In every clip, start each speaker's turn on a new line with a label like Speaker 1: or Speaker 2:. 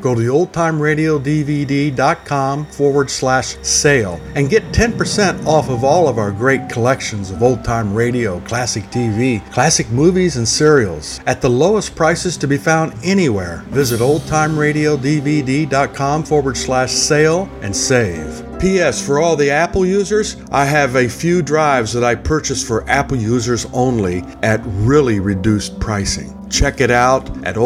Speaker 1: go to the oldtimeradiodvd.com/sale and get 10% off of all of our great collections of old-time radio, classic TV, classic movies, and serials at the lowest prices to be found anywhere. Visit oldtimeradiodvd.com/sale and save. P.S. For all the Apple users, I have a few drives that I purchased for Apple users only at really reduced pricing. Check it out at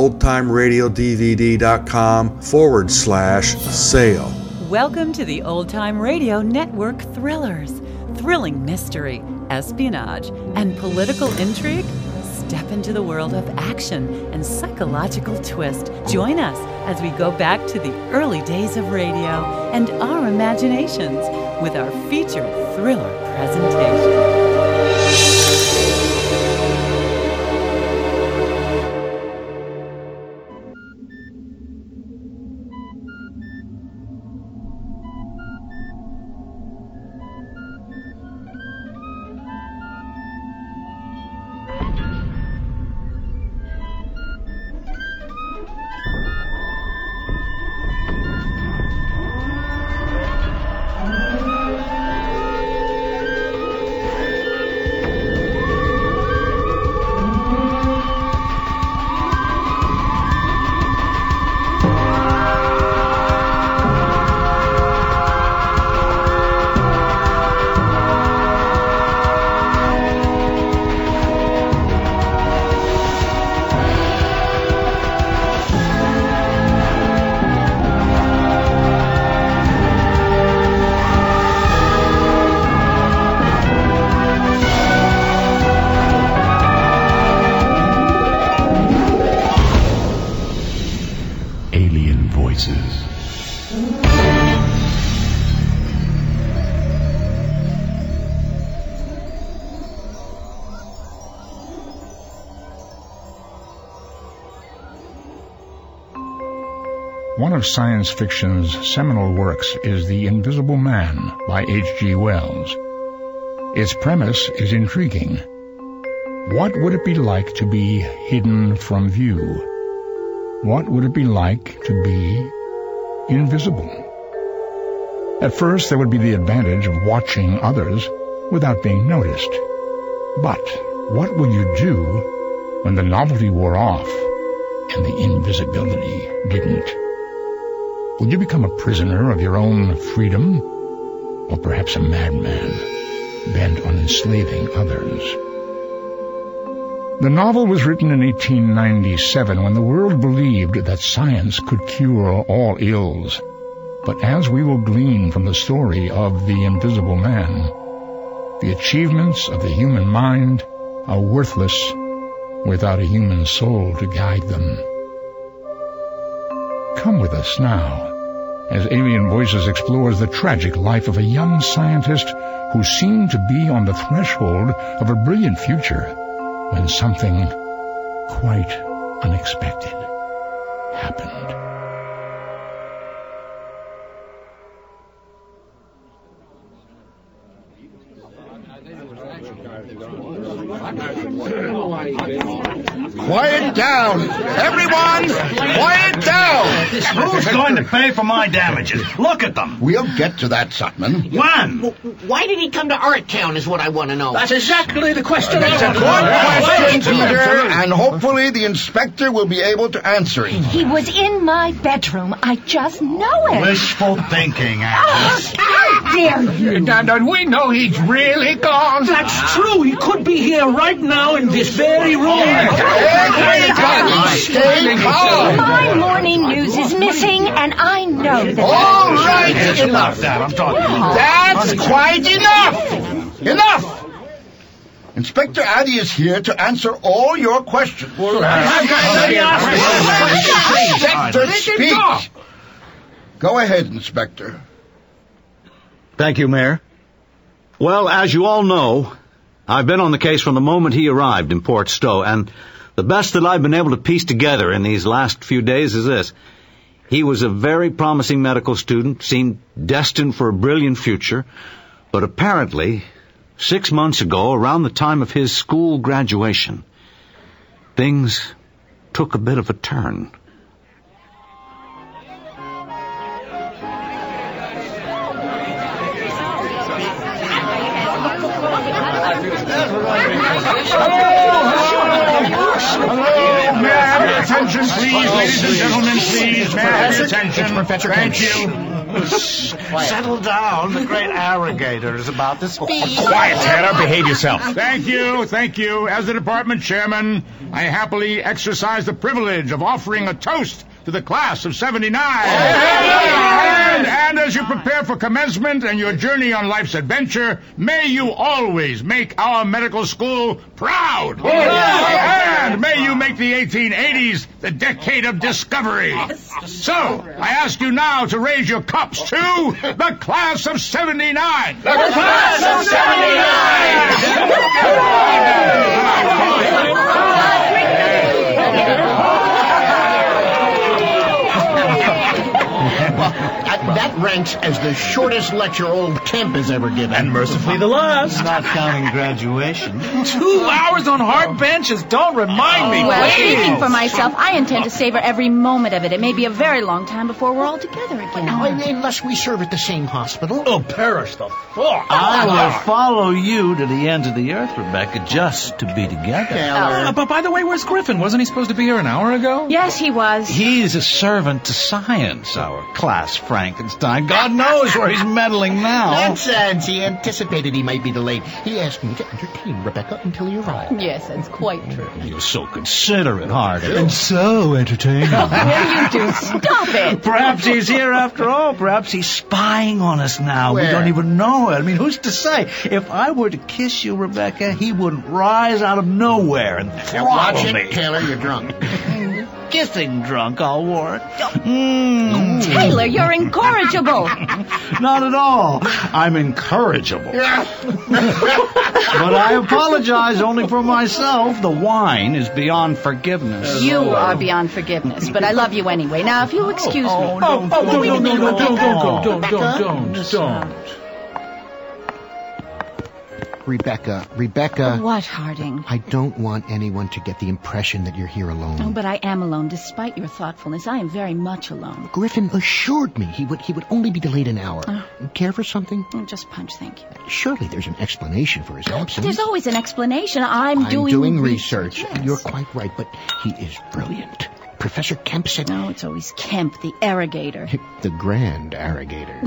Speaker 1: oldtimeradiodvd.com/sale.
Speaker 2: Welcome to the Old Time Radio Network Thrillers. Thrilling mystery, espionage, and political intrigue? Step into the world of action and psychological twist. Join us as we go back to the early days of radio and our imaginations with our featured thriller presentation.
Speaker 3: One of science fiction's seminal works is The Invisible Man by H.G. Wells. Its premise is intriguing. What would it be like to be hidden from view? What would it be like to be invisible? At first, there would be the advantage of watching others without being noticed. But what would you do when the novelty wore off and the invisibility didn't? Would you become a prisoner of your own freedom, or perhaps a madman bent on enslaving others? The novel was written in 1897 when the world believed that science could cure all ills. But as we will glean from the story of The Invisible Man, the achievements of the human mind are worthless without a human soul to guide them. Come with us now, as Alien Voices explores the tragic life of a young scientist who seemed to be on the threshold of a brilliant future when something quite unexpected happened.
Speaker 4: Quiet down! Everyone! Quiet down!
Speaker 5: Who's going to pay for my damages? Look at them!
Speaker 4: We'll get to that, Sutman.
Speaker 5: When?
Speaker 6: Why did he come to Art Town is what I want to know.
Speaker 5: That's exactly the question.
Speaker 4: It's a good question, Peter, and hopefully the inspector will be able to answer it.
Speaker 7: He was in my bedroom. I just know it.
Speaker 5: Wishful thinking, Agnes.
Speaker 7: How dare you?
Speaker 4: Don't we know he's really gone?
Speaker 5: That's true. He could be here right now in this very room.
Speaker 4: Everybody, stay calm.
Speaker 7: My morning news is missing, and I know that.
Speaker 4: All right, enough.
Speaker 5: That I'm talking about.
Speaker 4: That's quite enough. Enough. Inspector Addy is here to answer all your questions. Inspector, speak. Go ahead, Inspector.
Speaker 8: Thank you, Mayor. Well, as you all know, I've been on the case from the moment he arrived in Port Stowe, and the best that I've been able to piece together in these last few days is this. He was a very promising medical student, seemed destined for a brilliant future, but apparently, 6 months ago, around the time of his school graduation, things took a bit of a turn.
Speaker 3: Attention, please, ladies and gentlemen, please. May I have your attention?
Speaker 4: It's Professor
Speaker 3: Thank
Speaker 4: Kent.
Speaker 3: you.
Speaker 9: Settle down. The great arrogator is about to speak.
Speaker 3: Quiet, Taylor. Behave yourself. Thank you. As the department chairman, I happily exercise the privilege of offering a toast to the class of 79. And as you prepare for commencement and your journey on life's adventure, may you always make our medical school proud. And may you make the 1880s the decade of discovery. So, I ask you now to raise your cups to the class of 79. The class of 79!
Speaker 4: That ranks as the shortest lecture old Kemp has ever given.
Speaker 5: And mercifully the last.
Speaker 9: Not counting graduation.
Speaker 5: 2 hours on hard benches. Don't remind me.
Speaker 7: Well,
Speaker 5: please.
Speaker 7: speaking for myself, I intend to savor every moment of it. It may be a very long time before we're all together again.
Speaker 4: Unless we serve at the same hospital.
Speaker 5: Oh, perish the thought.
Speaker 9: I will follow you to the ends of the earth, Rebecca, just to be together.
Speaker 5: But by the way, where's Griffin? Wasn't he supposed to be here an hour ago?
Speaker 7: Yes, he was.
Speaker 9: He's a servant to science, our class Frankenstein. God knows where he's meddling now.
Speaker 4: Nonsense. He anticipated he might be delayed. He asked me to entertain Rebecca until he arrived.
Speaker 7: Yes, that's quite true.
Speaker 9: You're so considerate, Harding. And so entertaining.
Speaker 7: Will you do? Stop it.
Speaker 9: Perhaps he's here after all. Perhaps he's spying on us now.
Speaker 4: Where?
Speaker 9: We don't even know it. I mean, who's to say? If I were to kiss you, Rebecca, he wouldn't rise out of nowhere and
Speaker 4: Watch
Speaker 9: throttle me.
Speaker 4: it, Taylor. You're drunk.
Speaker 9: Kissing drunk, I'll warrant.
Speaker 7: Taylor, you're incorrigible.
Speaker 9: Not at all. I'm incorrigible. But I apologize only for myself. The wine is beyond forgiveness.
Speaker 7: You are beyond forgiveness, but I love you anyway. Now, if you'll excuse me.
Speaker 5: Don't go.
Speaker 4: Rebecca.
Speaker 7: What, Harding?
Speaker 4: I don't want anyone to get the impression that you're here alone.
Speaker 7: Oh, but I am alone. Despite your thoughtfulness, I am very much alone.
Speaker 4: Griffin assured me he would only be delayed an hour. Care for something?
Speaker 7: Oh, just punch, thank you.
Speaker 4: Surely there's an explanation for his absence.
Speaker 7: There's always an explanation. I'm
Speaker 4: doing research.
Speaker 7: Yes.
Speaker 4: You're quite right, but he is brilliant. Professor Kemp said...
Speaker 7: No, it's always Kemp, the arrogator.
Speaker 4: The grand arrogator.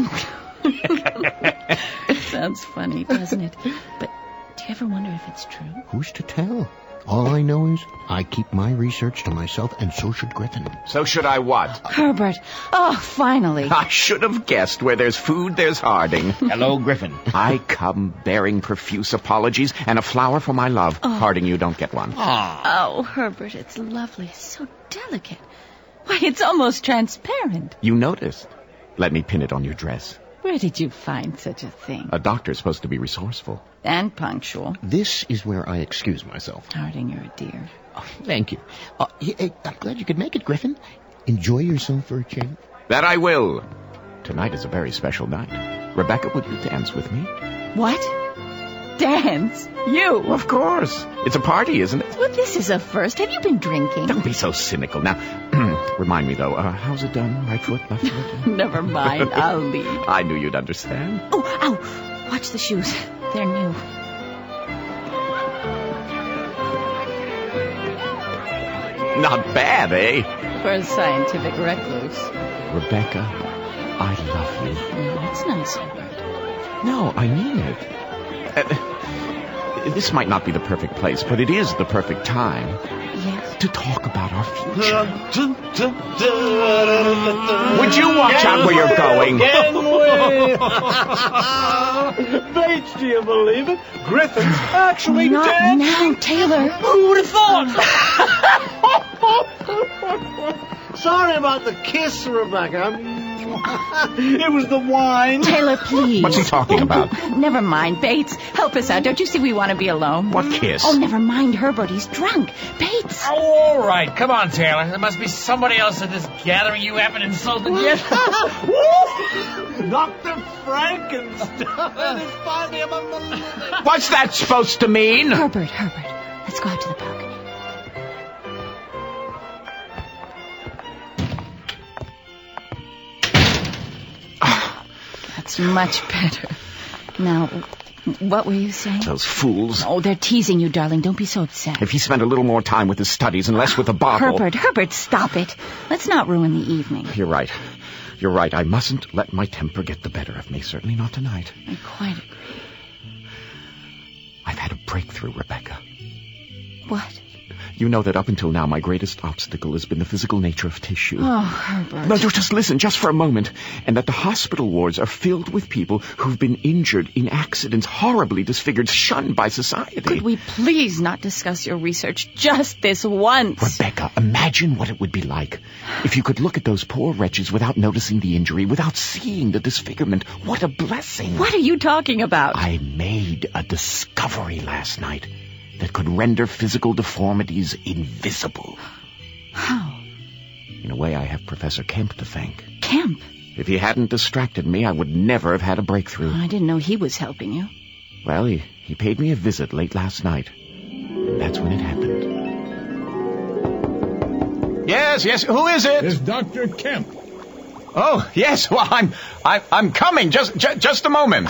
Speaker 7: Sounds funny, doesn't it? But do you ever wonder if it's true?
Speaker 4: Who's to tell? All I know is I keep my research to myself, and so should Griffin.
Speaker 10: So should I what?
Speaker 7: Herbert. Oh, finally.
Speaker 10: I should have guessed where there's food, there's Harding.
Speaker 4: Hello, Griffin.
Speaker 10: I come bearing profuse apologies and a flower for my love. Harding, you don't get one.
Speaker 7: Oh, Herbert, it's lovely. So delicate. Why, it's almost transparent.
Speaker 10: You noticed. Let me pin it on your dress.
Speaker 7: Where did you find such a thing?
Speaker 10: A doctor's supposed to be resourceful.
Speaker 7: And punctual.
Speaker 4: This is where I excuse myself.
Speaker 7: Harding, you're a dear.
Speaker 4: Oh, thank you. Hey, I'm glad you could make it, Griffin. Enjoy yourself for a change.
Speaker 10: That I will. Tonight is a very special night. Rebecca, would you dance with me?
Speaker 7: What? Dance? You?
Speaker 10: Of course. It's a party, isn't it?
Speaker 7: Well, this is a first. Have you been drinking?
Speaker 10: Don't be so cynical. Now, remind me, though, how's it done? Right foot, left foot?
Speaker 7: Never mind. I'll leave.
Speaker 10: I knew you'd understand.
Speaker 7: Oh, ow. Watch the shoes. They're new.
Speaker 10: Not bad, eh?
Speaker 7: For a scientific recluse.
Speaker 10: Rebecca, I love you.
Speaker 7: Oh, that's nice, Herbert.
Speaker 10: No, I mean it. This might not be the perfect place, but it is the perfect time.
Speaker 7: Yes.
Speaker 10: To talk about our future. Would you watch out where you're going?
Speaker 5: Bates, do you believe it? Griffin's actually
Speaker 7: Not
Speaker 5: dead.
Speaker 7: now, Taylor.
Speaker 5: Who would have thought?
Speaker 9: Sorry about the kiss, Rebecca. It was the wine.
Speaker 7: Taylor, please.
Speaker 10: What's he talking about?
Speaker 7: Never mind, Bates. Help us out. Don't you see we want to be alone?
Speaker 10: What kiss?
Speaker 7: Oh, never mind, Herbert. He's drunk. Bates.
Speaker 5: Oh, all right. Come on, Taylor. There must be somebody else at this gathering you haven't insulted yet.
Speaker 9: Dr. Frankenstein is finally among the living.
Speaker 10: What's that supposed to mean?
Speaker 7: Herbert. Let's go out to the balcony. That's much better. Now, What were you saying?
Speaker 10: Those fools.
Speaker 7: Oh, they're teasing you, darling. Don't be so upset.
Speaker 10: If he spent a little more time with his studies and less with the bottle...
Speaker 7: Herbert, stop it. Let's not ruin the evening.
Speaker 10: You're right. I mustn't let my temper get the better of me. Certainly not tonight.
Speaker 7: I quite agree.
Speaker 10: I've had a breakthrough, Rebecca.
Speaker 7: What?
Speaker 10: You know that up until now, my greatest obstacle has been the physical nature of tissue.
Speaker 7: Oh, Herbert.
Speaker 10: No, just listen, just for a moment. And that the hospital wards are filled with people who've been injured in accidents, horribly disfigured, shunned by society.
Speaker 7: Could we please not discuss your research just this once?
Speaker 10: Rebecca, imagine what it would be like if you could look at those poor wretches without noticing the injury, without seeing the disfigurement. What a blessing.
Speaker 7: What are you talking about?
Speaker 10: I made a discovery last night that could render physical deformities invisible.
Speaker 7: How?
Speaker 10: In a way, I have Professor Kemp to thank.
Speaker 7: Kemp?
Speaker 10: If he hadn't distracted me, I would never have had a breakthrough.
Speaker 7: I didn't know he was helping you.
Speaker 10: Well, he paid me a visit late last night. That's when it happened.
Speaker 11: Yes, who is it?
Speaker 3: It's Dr. Kemp.
Speaker 11: Oh, yes, well, I'm coming. Just a moment.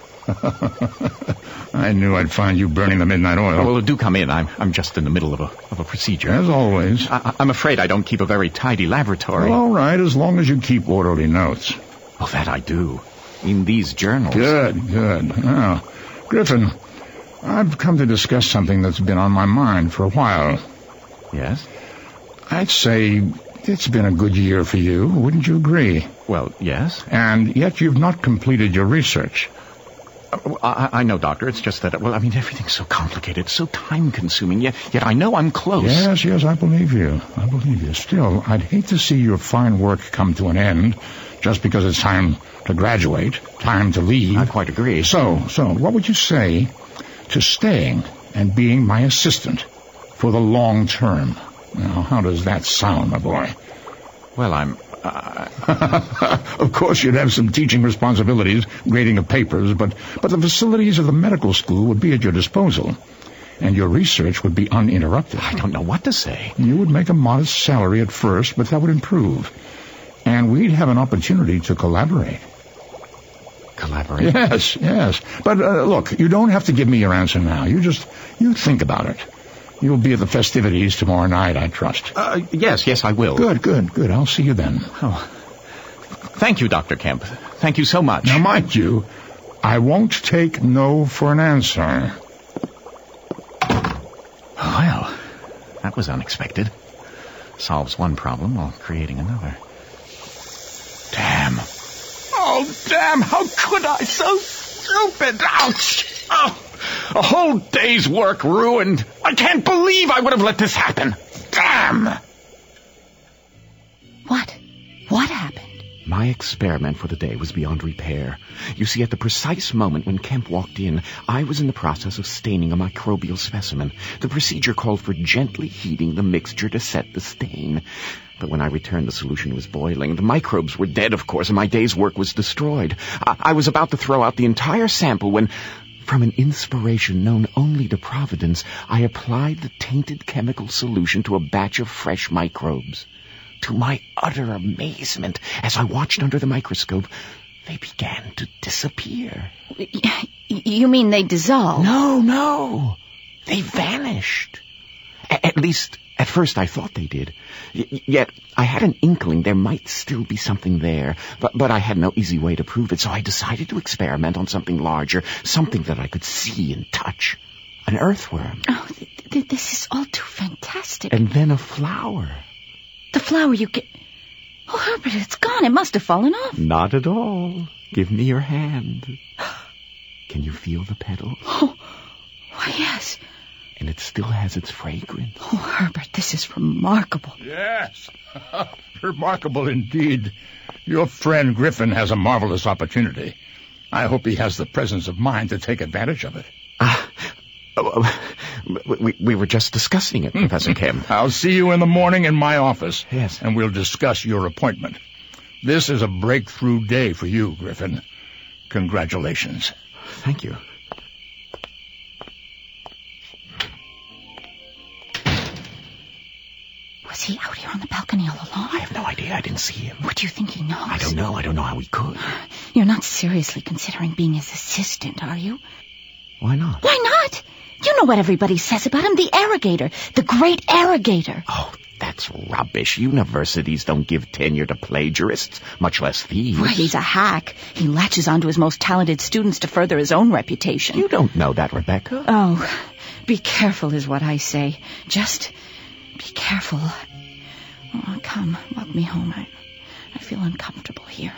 Speaker 3: I knew I'd find you burning the midnight oil.
Speaker 10: Oh, well, do come in. I'm just in the middle of a procedure.
Speaker 3: As always.
Speaker 10: I'm afraid I don't keep a very tidy laboratory.
Speaker 3: Well, all right, as long as you keep orderly notes.
Speaker 10: Well, that I do. In these journals.
Speaker 3: Good. Now, Griffin, I've come to discuss something that's been on my mind for a while.
Speaker 10: Yes?
Speaker 3: I'd say it's been a good year for you, wouldn't you agree?
Speaker 10: Well, yes.
Speaker 3: And yet you've not completed your research.
Speaker 10: I know, Doctor. It's just that, everything's so complicated, so time-consuming, yet I know I'm close.
Speaker 3: Yes, I believe you. Still, I'd hate to see your fine work come to an end just because it's time to graduate, time to leave.
Speaker 10: I quite agree.
Speaker 3: So, what would you say to staying and being my assistant for the long term? Now, how does that sound, my boy?
Speaker 10: Well,
Speaker 3: Of course, you'd have some teaching responsibilities, grading of papers, but the facilities of the medical school would be at your disposal, and your research would be uninterrupted.
Speaker 10: I don't know what to say.
Speaker 3: You would make a modest salary at first, but that would improve, and we'd have an opportunity to collaborate.
Speaker 10: Collaborate?
Speaker 3: Yes. But look, you don't have to give me your answer now. You think about it. You'll be at the festivities tomorrow night, I trust.
Speaker 10: Yes, I will.
Speaker 3: Good. I'll see you then.
Speaker 10: Oh. Thank you, Dr. Kemp. Thank you so much.
Speaker 3: Now, mind you, I won't take no for an answer.
Speaker 10: Well, that was unexpected. Solves one problem while creating another. Damn. Oh, damn, how could I? So stupid. Ouch. Oh. A whole day's work ruined. I can't believe I would have let this happen. Damn!
Speaker 7: What happened?
Speaker 10: My experiment for the day was beyond repair. You see, at the precise moment when Kemp walked in, I was in the process of staining a microbial specimen. The procedure called for gently heating the mixture to set the stain. But when I returned, the solution was boiling. The microbes were dead, of course, and my day's work was destroyed. I was about to throw out the entire sample when, from an inspiration known only to Providence, I applied the tainted chemical solution to a batch of fresh microbes. To my utter amazement, as I watched under the microscope, they began to disappear.
Speaker 7: You mean they dissolved?
Speaker 10: No. They vanished. At least, at first I thought they did. Yet, I had an inkling there might still be something there, but I had no easy way to prove it, so I decided to experiment on something larger, something that I could see and touch. An earthworm.
Speaker 7: Oh, this is all too fantastic.
Speaker 10: And then a flower.
Speaker 7: The flower you get... Oh, Herbert, it's gone. It must have fallen off.
Speaker 10: Not at all. Give me your hand. Can you feel the petal?
Speaker 7: Oh, why, yes.
Speaker 10: And it still has its fragrance.
Speaker 7: Oh, Herbert, this is remarkable.
Speaker 3: Yes, remarkable indeed. Your friend Griffin has a marvelous opportunity. I hope he has the presence of mind to take advantage of it.
Speaker 10: We were just discussing it, Professor Kemp.
Speaker 3: I'll see you in the morning in my office.
Speaker 10: Yes.
Speaker 3: And we'll discuss your appointment. This is a breakthrough day for you, Griffin. Congratulations.
Speaker 10: Thank you.
Speaker 7: Was he out here on the balcony all along?
Speaker 10: I have no idea. I didn't see him.
Speaker 7: What do you think he knows?
Speaker 10: I don't know how he could.
Speaker 7: You're not seriously considering being his assistant, are you?
Speaker 10: Why not?
Speaker 7: Why not? You know what everybody says about him, the arrogator, the great arrogator.
Speaker 10: Oh, that's rubbish. Universities don't give tenure to plagiarists, much less thieves.
Speaker 7: Well, he's a hack. He latches onto his most talented students to further his own reputation.
Speaker 10: You don't know that, Rebecca.
Speaker 7: Oh, be careful is what I say. Just be careful. Oh, come, walk me home. I feel uncomfortable here.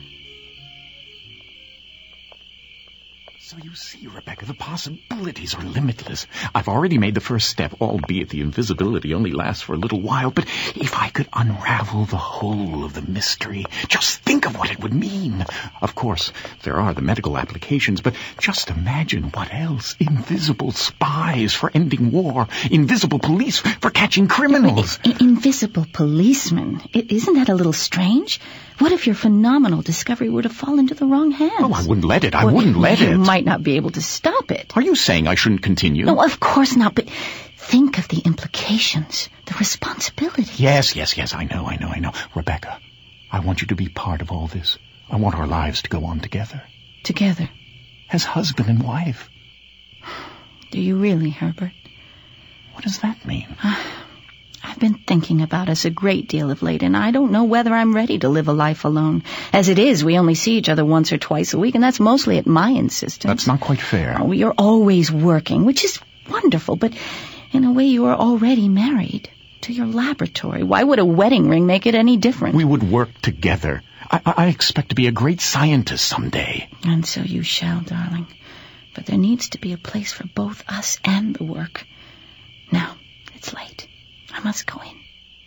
Speaker 10: So you see, Rebecca, the possibilities are limitless. I've already made the first step, albeit the invisibility only lasts for a little while. But if I could unravel the whole of the mystery, just think of what it would mean. Of course, there are the medical applications, but just imagine what else. Invisible spies for ending war. Invisible police for catching criminals.
Speaker 7: Invisible policemen. Isn't that a little strange? What if your phenomenal discovery were to fall into the wrong hands?
Speaker 10: Oh, I wouldn't let it. I wouldn't let it.
Speaker 7: You might not be able to stop it.
Speaker 10: Are you saying I shouldn't continue?
Speaker 7: No, of course not, but think of the implications, the responsibility.
Speaker 10: Yes, I know. Rebecca, I want you to be part of all this. I want our lives to go on together.
Speaker 7: Together?
Speaker 10: As husband and wife.
Speaker 7: Do you really, Herbert?
Speaker 10: What does that mean?
Speaker 7: I've been thinking about us a great deal of late, and I don't know whether I'm ready to live a life alone. As it is, we only see each other once or twice a week, and that's mostly at my insistence.
Speaker 10: That's not quite fair.
Speaker 7: Oh, you're always working, which is wonderful, but in a way you are already married to your laboratory. Why would a wedding ring make it any different?
Speaker 10: We would work together. I expect to be a great scientist someday.
Speaker 7: And so you shall, darling. But there needs to be a place for both us and the work. Now, it's late. I must go in.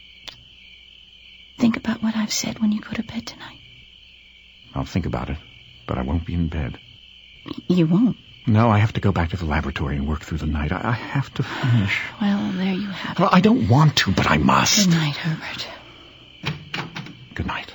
Speaker 7: Think about what I've said when you go to bed tonight.
Speaker 10: I'll think about it, but I won't be in bed.
Speaker 7: You won't?
Speaker 10: No, I have to go back to the laboratory and work through the night. I have to finish.
Speaker 7: Well, there you have it.
Speaker 10: Well, I don't want to, but I must.
Speaker 7: Good night, Herbert.
Speaker 10: Good night.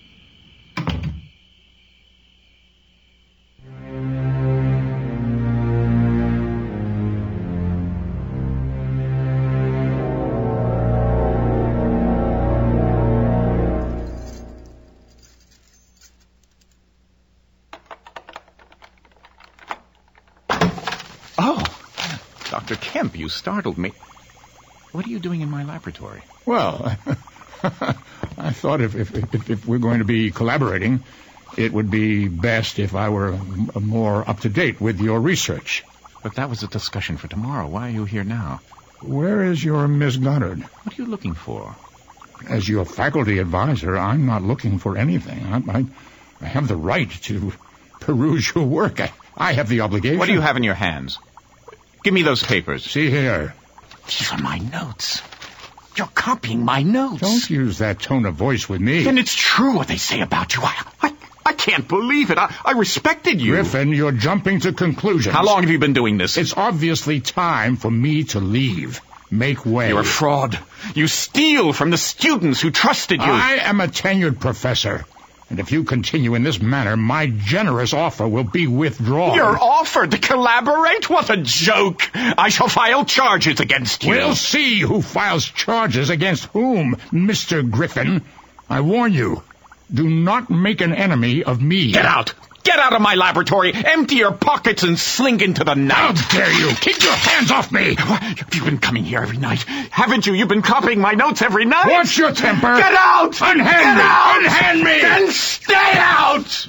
Speaker 10: Dr. Kemp, you startled me. What are you doing in my laboratory?
Speaker 3: Well, I thought if we're going to be collaborating, it would be best if I were more up-to-date with your research.
Speaker 10: But that was a discussion for tomorrow. Why are you here now?
Speaker 3: Where is your Miss Goddard?
Speaker 10: What are you looking for?
Speaker 3: As your faculty advisor, I'm not looking for anything. I have the right to peruse your work. I have the obligation.
Speaker 10: What do you have in your hands? Give me those papers.
Speaker 3: See here.
Speaker 10: These are my notes. You're copying my notes.
Speaker 3: Don't use that tone of voice with me.
Speaker 10: Then it's true what they say about you. I can't believe it. I respected you.
Speaker 3: Griffin, you're jumping to conclusions.
Speaker 10: How long have you been doing this?
Speaker 3: It's obviously time for me to leave. Make way.
Speaker 10: You're a fraud. You steal from the students who trusted you.
Speaker 3: I am a tenured professor. And if you continue in this manner, my generous offer will be withdrawn.
Speaker 10: Your offer to collaborate? What a joke! I shall file charges against you.
Speaker 3: We'll see who files charges against whom, Mr. Griffin. I warn you, do not make an enemy of me.
Speaker 10: Get out! Get out of my laboratory! Empty your pockets and slink into the night!
Speaker 3: How dare you! Keep your hands off me!
Speaker 10: You've been coming here every night. Haven't you? You've been copying my notes every night!
Speaker 3: What's your temper?
Speaker 10: Get out!
Speaker 3: Unhand me!
Speaker 10: Out!
Speaker 3: Unhand me!
Speaker 10: Then stay out!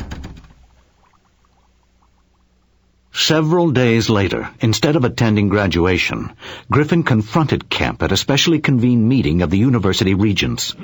Speaker 8: Several days later, instead of attending graduation, Griffin confronted Kemp at a specially convened meeting of the university regents.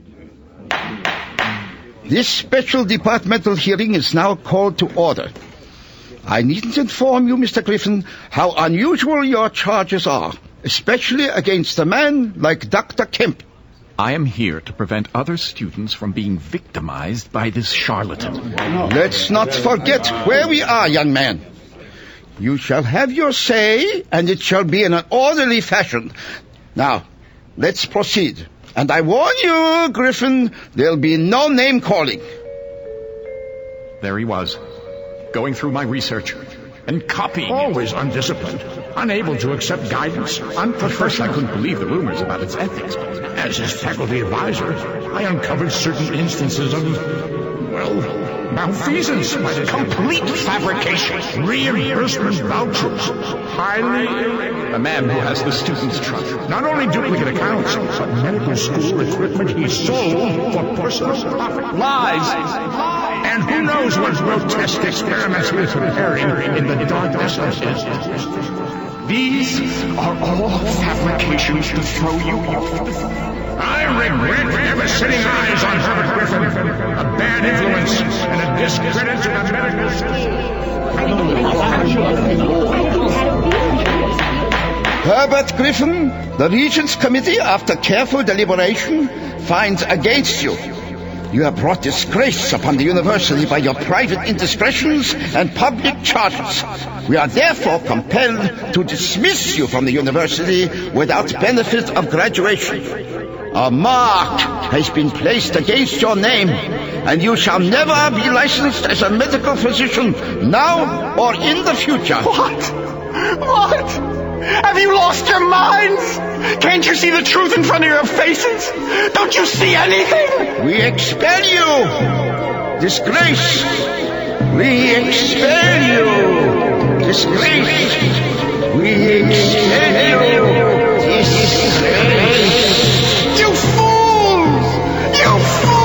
Speaker 4: This special departmental hearing is now called to order. I needn't inform you, Mr. Griffin, how unusual your charges are, especially against a man like Dr. Kemp.
Speaker 10: I am here to prevent other students from being victimized by this charlatan.
Speaker 4: Let's not forget where we are, young man. You shall have your say, and it shall be in an orderly fashion. Now, let's proceed. And I warn you, Griffin, there'll be no name-calling.
Speaker 10: There he was, going through my research and copying.
Speaker 3: Always undisciplined, unable to accept guidance, unprofessional.
Speaker 10: At first I couldn't believe the rumors about its ethics.
Speaker 3: As his faculty advisor, I uncovered certain instances of,
Speaker 12: malfeasance, complete fabrication, reimbursement vouchers, highly...
Speaker 13: The man who has the student's trust.
Speaker 12: Not only duplicate accounts, but medical school equipment he sold for personal profit.
Speaker 13: Lies!
Speaker 12: And who knows what grotesque experiments he is preparing in the darkness of his... These are all fabrications to throw you off. I regret ever setting eyes on Herbert Griffin, a bad influence and a discredit to the medical school.
Speaker 4: Herbert Griffin, the Regents Committee, after careful deliberation, finds against you. You have brought disgrace upon the university by your private indiscretions and public charges. We are therefore compelled to dismiss you from the university without benefit of graduation. A mark has been placed against your name, and you shall never be licensed as a medical physician, now or in the future.
Speaker 11: What? Have you lost your minds? Can't you see the truth in front of your faces? Don't you see anything?
Speaker 4: We expel you. Disgrace. We expel you. Disgrace. We expel you. Disgrace.
Speaker 11: You fools! You fools!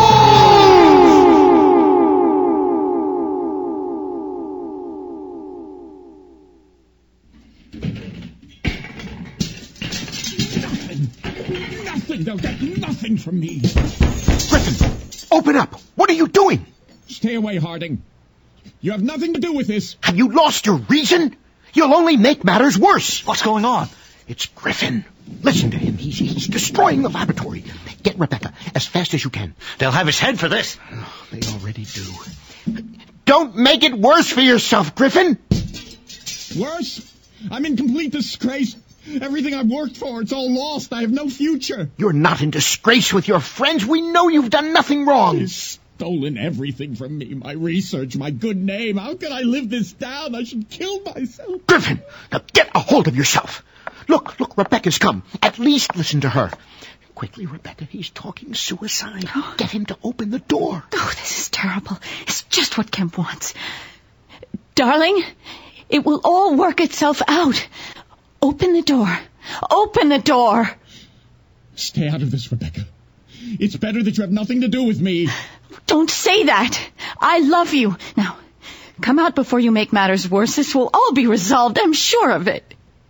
Speaker 12: Nothing. They'll get nothing from me.
Speaker 11: Griffin, open up. What are you doing?
Speaker 12: Stay away, Harding. You have nothing to do with this.
Speaker 11: Have you lost your reason? You'll only make matters worse.
Speaker 8: What's going on?
Speaker 11: It's Griffin. Listen to him. He's destroying the laboratory. Get Rebecca as fast as you can.
Speaker 8: They'll have his head for this.
Speaker 11: Oh, they already do. Don't make it worse for yourself, Griffin.
Speaker 12: Worse? I'm in complete disgrace. Everything I've worked for, it's all lost. I have no future.
Speaker 11: You're not in disgrace with your friends. We know you've done nothing wrong.
Speaker 12: He's stolen everything from me. My research, my good name. How can I live this down? I should kill myself.
Speaker 11: Griffin, now get a hold of yourself. Look, Rebecca's come. At least listen to her. Quickly, Rebecca, he's talking suicide. Get him to open the door.
Speaker 7: Oh, this is terrible. It's just what Kemp wants. Darling, it will all work itself out. Open the door. Open the door.
Speaker 12: Stay out of this, Rebecca. It's better that you have nothing to do with me.
Speaker 7: Don't say that. I love you. Now, come out before you make matters worse. This will all be resolved. I'm sure of it.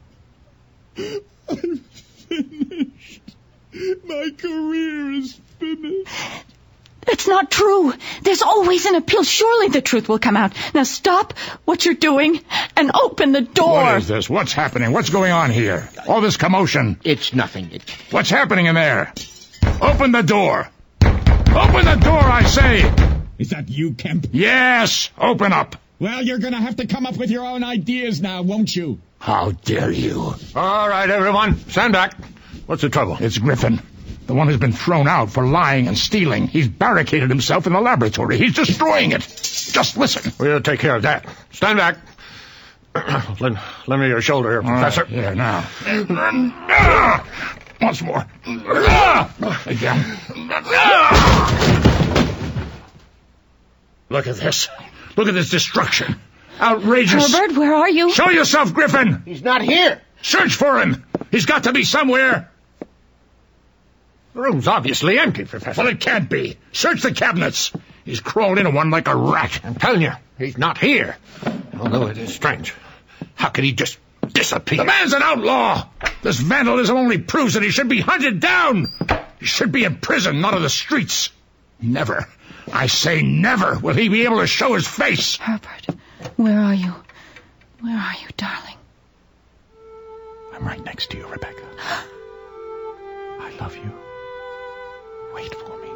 Speaker 12: I'm finished. My career is finished.
Speaker 7: That's not true. There's always an appeal. Surely the truth will come out. Now stop what you're doing and open the door.
Speaker 12: What is this? What's happening? What's going on here? All this commotion.
Speaker 11: It's nothing.
Speaker 12: What's happening in there? Open the door. Open the door, I say. Is that you, Kemp? Yes. Open up. Well, you're going to have to come up with your own ideas now, won't you?
Speaker 11: How dare you?
Speaker 13: All right, everyone. Stand back. What's the trouble?
Speaker 12: It's Griffin. The one who's been thrown out for lying and stealing. He's barricaded himself in the laboratory. He's destroying it. Just listen.
Speaker 13: We'll take care of that. Stand back. Lend me your shoulder here, Professor.
Speaker 12: Here, now. Once more. Again. Look at this. Look at this destruction. Outrageous.
Speaker 7: Herbert, where are you?
Speaker 12: Show yourself, Griffin.
Speaker 11: He's not here.
Speaker 12: Search for him. He's got to be somewhere.
Speaker 13: The room's obviously empty, Professor.
Speaker 12: Well, it can't be. Search the cabinets. He's crawled into one like a rat.
Speaker 13: I'm telling you, he's not here. Although it is strange. How could he just disappear?
Speaker 12: The man's an outlaw. This vandalism only proves that he should be hunted down. He should be in prison, not on the streets. Never, I say never, will he be able to show his face.
Speaker 7: Herbert, where are you? Where are you, darling?
Speaker 10: I'm right next to you, Rebecca. I love you. Wait for me.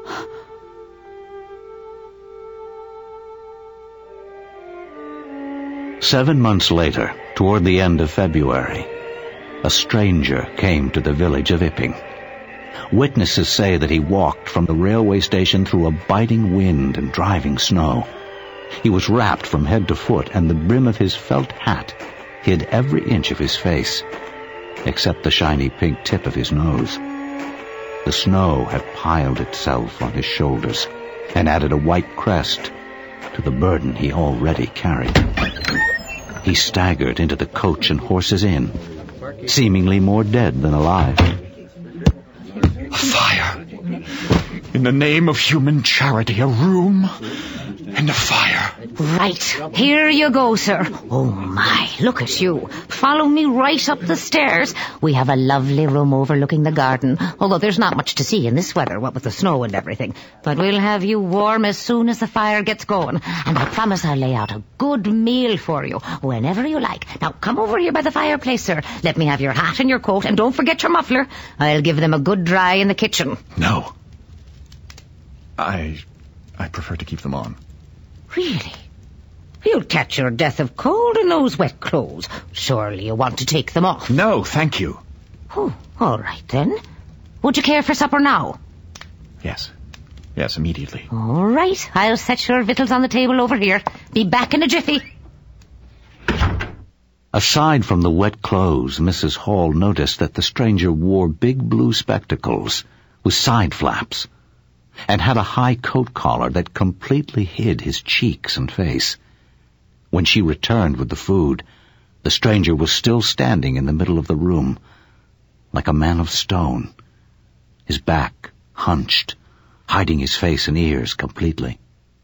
Speaker 8: 7 months later, toward the end of February, a stranger came to the village of Ipping. Witnesses say that he walked from the railway station through a biting wind and driving snow. He was wrapped from head to foot, and the brim of his felt hat hid every inch of his face, except the shiny pink tip of his nose. The snow had piled itself on his shoulders, and added a white crest to the burden he already carried. He staggered into the Coach and Horses Inn, seemingly more dead than alive.
Speaker 11: A fire. In the name of human charity, a room and a fire.
Speaker 14: Right. Here you go, sir. Oh, my, look at you. Follow me right up the stairs. We have a lovely room overlooking the garden, although there's not much to see in this weather, what with the snow and everything. But we'll have you warm as soon as the fire gets going, and I promise I'll lay out a good meal for you whenever you like. Now, come over here by the fireplace, sir. Let me have your hat and your coat, and don't forget your muffler. I'll give them a good dry in the kitchen.
Speaker 11: No. I prefer to keep them on.
Speaker 14: Really? You'll catch your death of cold in those wet clothes. Surely you want to take them off.
Speaker 11: No, thank you.
Speaker 14: Oh, all right then. Would you care for supper now?
Speaker 11: Yes. Yes, immediately.
Speaker 14: All right. I'll set your victuals on the table over here. Be back in a jiffy.
Speaker 8: Aside from the wet clothes, Mrs. Hall noticed that the stranger wore big blue spectacles with side flaps and had a high coat collar that completely hid his cheeks and face. When she returned with the food, the stranger was still standing in the middle of the room, like a man of stone, his back hunched, hiding his face and ears completely.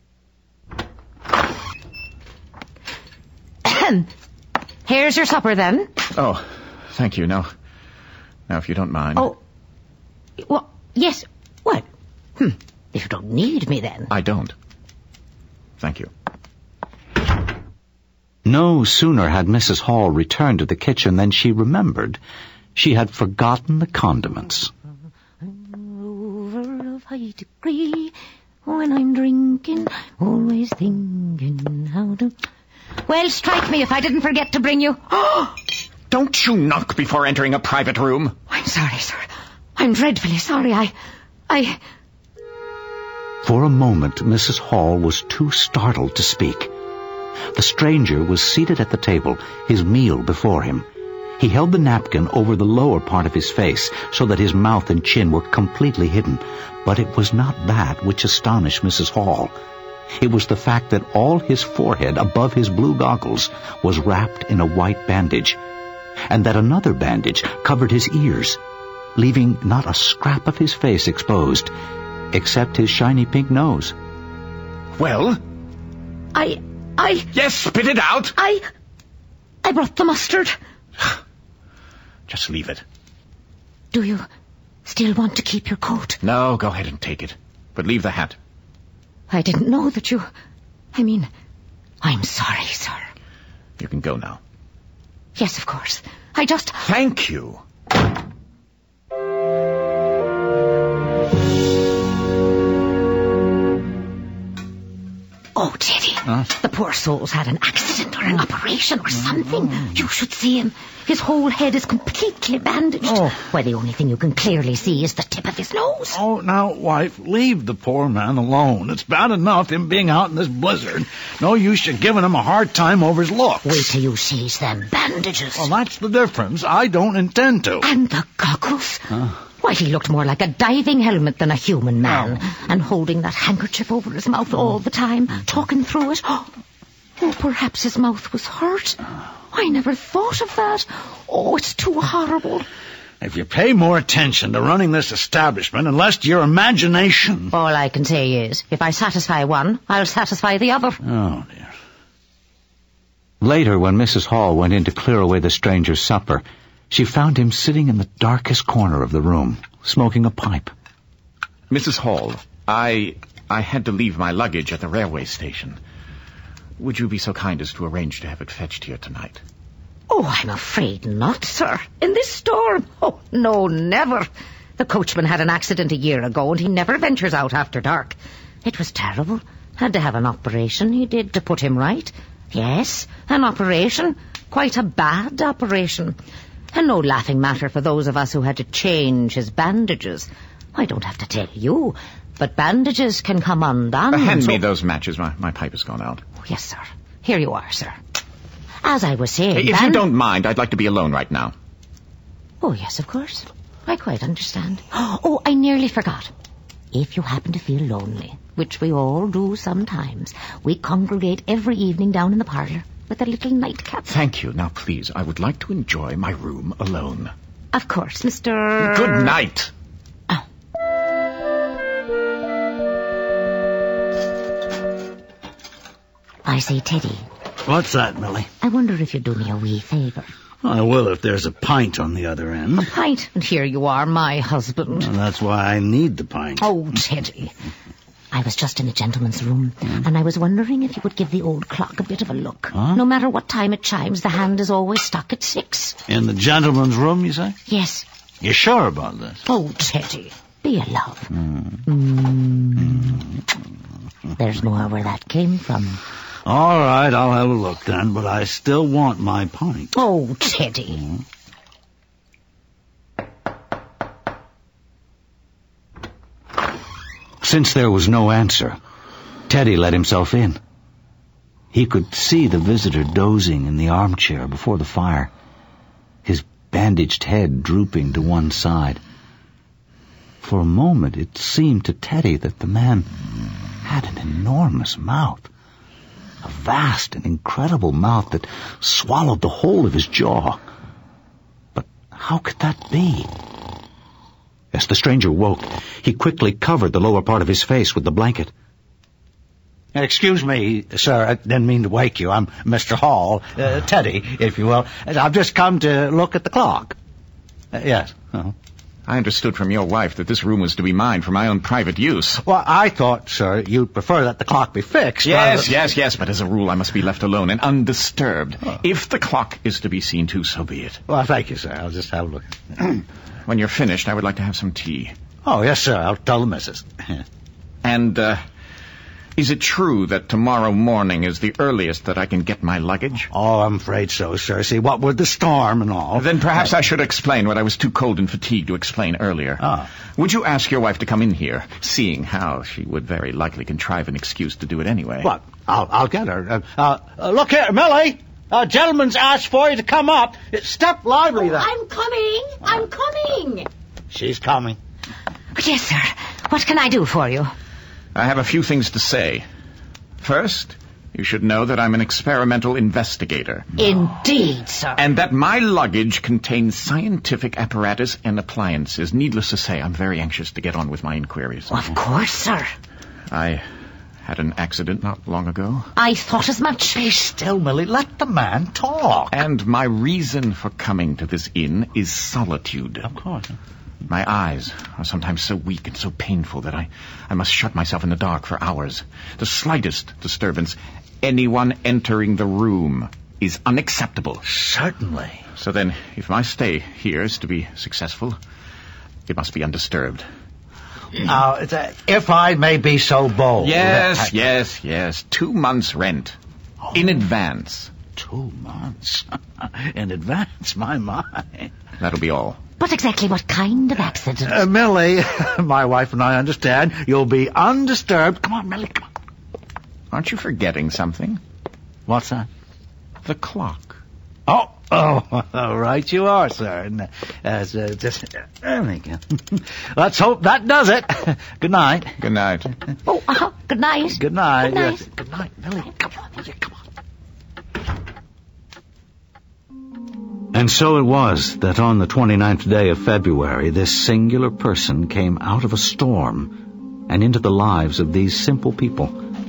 Speaker 14: Here's your supper, then.
Speaker 11: Oh, thank you. Now, if you don't mind.
Speaker 14: Oh, well, yes. What? If you don't need me, then.
Speaker 11: I don't. Thank you.
Speaker 8: No sooner had Mrs. Hall returned to the kitchen than she remembered she had forgotten the condiments.
Speaker 14: Over of high degree, when I'm drinking, always thinking how to... Well, strike me if I didn't forget to bring you...
Speaker 11: Don't you knock before entering a private room?
Speaker 14: I'm sorry, sir. I'm dreadfully sorry. I...
Speaker 8: For a moment, Mrs. Hall was too startled to speak. The stranger was seated at the table, his meal before him. He held the napkin over the lower part of his face so that his mouth and chin were completely hidden. But it was not that which astonished Mrs. Hall. It was the fact that all his forehead above his blue goggles was wrapped in a white bandage, and that another bandage covered his ears, leaving not a scrap of his face exposed, except his shiny pink nose.
Speaker 11: Well?
Speaker 14: I...
Speaker 11: Yes, spit it out!
Speaker 14: I brought the mustard.
Speaker 11: Just leave it.
Speaker 14: Do you still want to keep your coat?
Speaker 11: No, go ahead and take it. But leave the hat.
Speaker 14: I didn't know that you... I'm sorry, sir.
Speaker 11: You can go now.
Speaker 14: Yes, of course. I just...
Speaker 11: Thank you.
Speaker 14: Oh, Teddy, the poor soul's had an accident or an operation or something. You should see him. His whole head is completely bandaged. Why, the only thing you can clearly see is the tip of his nose.
Speaker 9: Oh, now, wife, leave the poor man alone. It's bad enough him being out in this blizzard. No use you giving him a hard time over his looks.
Speaker 14: Wait till you sees them bandages.
Speaker 9: Well, that's the difference. I don't intend to.
Speaker 14: And the goggles. Why, he looked more like a diving helmet than a human man. And holding that handkerchief over his mouth all the time, talking through it. Oh, perhaps his mouth was hurt. I never thought of that. Oh, it's too horrible.
Speaker 9: If you pay more attention to running this establishment and less to your imagination...
Speaker 14: All I can say is, if I satisfy one, I'll satisfy the other.
Speaker 9: Oh, dear.
Speaker 8: Later, when Mrs. Hall went in to clear away the stranger's supper, she found him sitting in the darkest corner of the room, smoking a pipe.
Speaker 11: Mrs. Hall, I had to leave my luggage at the railway station. Would you be so kind as to arrange to have it fetched here tonight?
Speaker 14: Oh, I'm afraid not, sir. In this storm? Oh, no, never. The coachman had an accident a year ago, and he never ventures out after dark. It was terrible. Had to have an operation, he did, to put him right. Yes, an operation. Quite a bad operation. And no laughing matter for those of us who had to change his bandages. I don't have to tell you, but bandages can come undone.
Speaker 11: Hand me those matches. My pipe has gone out.
Speaker 14: Oh, yes, sir. Here you are, sir. As I was saying...
Speaker 11: If you don't mind, I'd like to be alone right now.
Speaker 14: Oh, yes, of course. I quite understand. Oh, I nearly forgot. If you happen to feel lonely, which we all do sometimes, we congregate every evening down in the parlour with a little nightcap.
Speaker 12: Thank you. Now, please, I would like to enjoy my room alone.
Speaker 14: Of course, Mr...
Speaker 12: Good night.
Speaker 14: Oh. I say, Teddy.
Speaker 8: What's that, Millie?
Speaker 14: I wonder if you'd do me a wee favour.
Speaker 8: I will if there's a pint on the other end.
Speaker 14: A pint? And here you are, my husband.
Speaker 8: Well, that's why I need the pint.
Speaker 14: Oh, Teddy. I was just in the gentleman's room, and I was wondering if you would give the old clock a bit of a look.
Speaker 8: Huh?
Speaker 14: No matter what time it chimes, the hand is always stuck at 6.
Speaker 8: In the gentleman's room, you say?
Speaker 14: Yes.
Speaker 8: You sure about this?
Speaker 14: Oh, Teddy, be a love. There's more where that came from.
Speaker 8: All right, I'll have a look then, but I still want my pint.
Speaker 14: Oh, Teddy.
Speaker 8: Since there was no answer, Teddy let himself in. He could see the visitor dozing in the armchair before the fire, his bandaged head drooping to one side. For a moment it seemed to Teddy that the man had an enormous mouth, a vast and incredible mouth that swallowed the whole of his jaw. But how could that be? As the stranger woke, he quickly covered the lower part of his face with the blanket. Excuse me, sir, I didn't mean to wake you. I'm Mr. Hall, Teddy, if you will. I've just come to look at the clock. Yes. Uh-huh.
Speaker 12: I understood from your wife that this room was to be mine for my own private use.
Speaker 8: Well, I thought, sir, you'd prefer that the clock be fixed.
Speaker 12: Yes, but as a rule I must be left alone and undisturbed. Oh. If the clock is to be seen to, so be it.
Speaker 8: Well, thank you, sir. I'll just have a look.
Speaker 12: When you're finished, I would like to have some tea.
Speaker 8: Oh, yes, sir. I'll tell the missus.
Speaker 12: And, is it true that tomorrow morning is the earliest that I can get my luggage?
Speaker 8: Oh, I'm afraid so, sir. See, what with the storm and all...
Speaker 12: Then perhaps I should explain what I was too cold and fatigued to explain earlier.
Speaker 8: Ah.
Speaker 12: Would you ask your wife to come in here, seeing how she would very likely contrive an excuse to do it anyway?
Speaker 8: What? I'll get her. Look here, Millie! A gentleman's asked for you to come up. Step lively there.
Speaker 14: I'm coming.
Speaker 8: She's coming.
Speaker 14: Yes, sir. What can I do for you?
Speaker 12: I have a few things to say. First, you should know that I'm an experimental investigator.
Speaker 14: Indeed, sir.
Speaker 12: And that my luggage contains scientific apparatus and appliances. Needless to say, I'm very anxious to get on with my inquiries.
Speaker 14: Of course, sir.
Speaker 12: I had an accident not long ago.
Speaker 14: I thought as much.
Speaker 8: Be still, Millie. Let the man talk.
Speaker 12: And my reason for coming to this inn is solitude.
Speaker 8: Of course.
Speaker 12: My eyes are sometimes so weak and so painful that I must shut myself in the dark for hours. The slightest disturbance, anyone entering the room, is unacceptable.
Speaker 8: Certainly.
Speaker 12: So then, if my stay here is to be successful, it must be undisturbed.
Speaker 8: Now, if I may be so bold...
Speaker 12: Yes. 2 months' rent.
Speaker 8: Oh.
Speaker 12: In advance.
Speaker 8: 2 months? In advance, my.
Speaker 12: That'll be all.
Speaker 14: But exactly what kind of accident?
Speaker 8: Millie, my wife and I understand. You'll be undisturbed. Come on, Millie, come on.
Speaker 12: Aren't you forgetting something?
Speaker 8: What's that?
Speaker 12: The clock.
Speaker 8: Oh, right you are, sir. There we go. Let's hope that does it. Good night.
Speaker 12: Good night.
Speaker 14: Oh, good night.
Speaker 8: Good night.
Speaker 14: Good night.
Speaker 8: Yes. Good night, Millie. Come on, Millie, come on. And so it was that on the 29th day of February, this singular person came out of a storm and into the lives of these simple people.